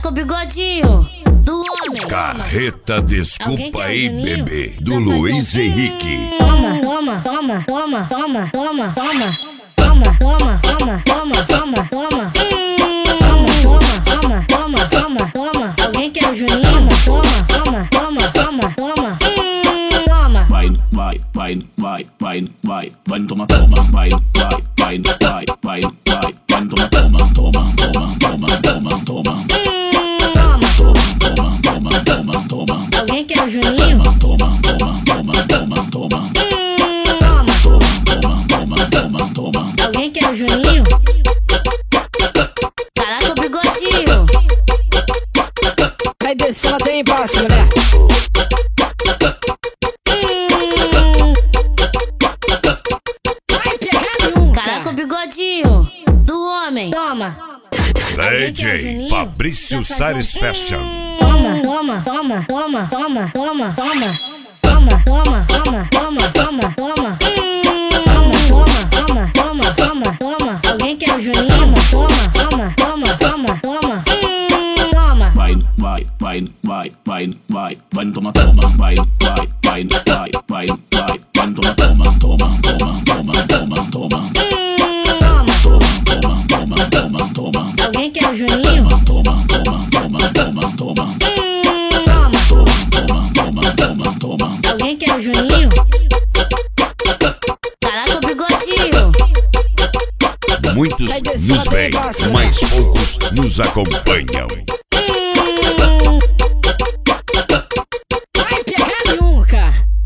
o bigodinho do homem. Carreta Desculpa aí, bebê, do Luiz Henrique. Toma, toma, toma, toma, toma, toma, toma. Toma, toma, toma, toma, toma, toma. Toma, toma, toma, toma. Alguém quer o Juninho? Toma, toma, toma, toma, toma. Toma. Vai, vai, vai, vai, vai, vai, vai, toma, toma, vai, vai, vai, vai, vai, vai, vai, toma, toma, toma, toma, toma, toma, toma. Toma, toma, toma, toma. Alguém quer o Juninho? Toma, toma, toma, toma, toma. Toma, toma, toma, toma. Alguém quer o Juninho? Caraca, o bigodinho. Vai descer, tem passo, mulher. Vai pegar nunca. Caraca, o bigodinho do homem. Toma. DJ Fabrício Salles Fashion. Toma, toma, toma, toma, toma, toma, toma. Toma, toma, toma, toma, toma, toma. Toma, toma, toma, toma. Alguém quer o Juninho? Toma, toma, toma, toma, toma. Toma. Vai, vai, vai, vai, vai, vai, vai, toma, toma, vai, vai, vai, vai, vai, vai, vai, toma, toma, toma, toma, toma, toma, toma. Toma, toma, toma, toma. Alguém quer o Juninho? Toma, toma, toma, toma, toma. Toma, toma, toma, toma. Alguém quer o Juninho? Caraca, o bigodinho. Muitos nos veem, mas poucos nos acompanham.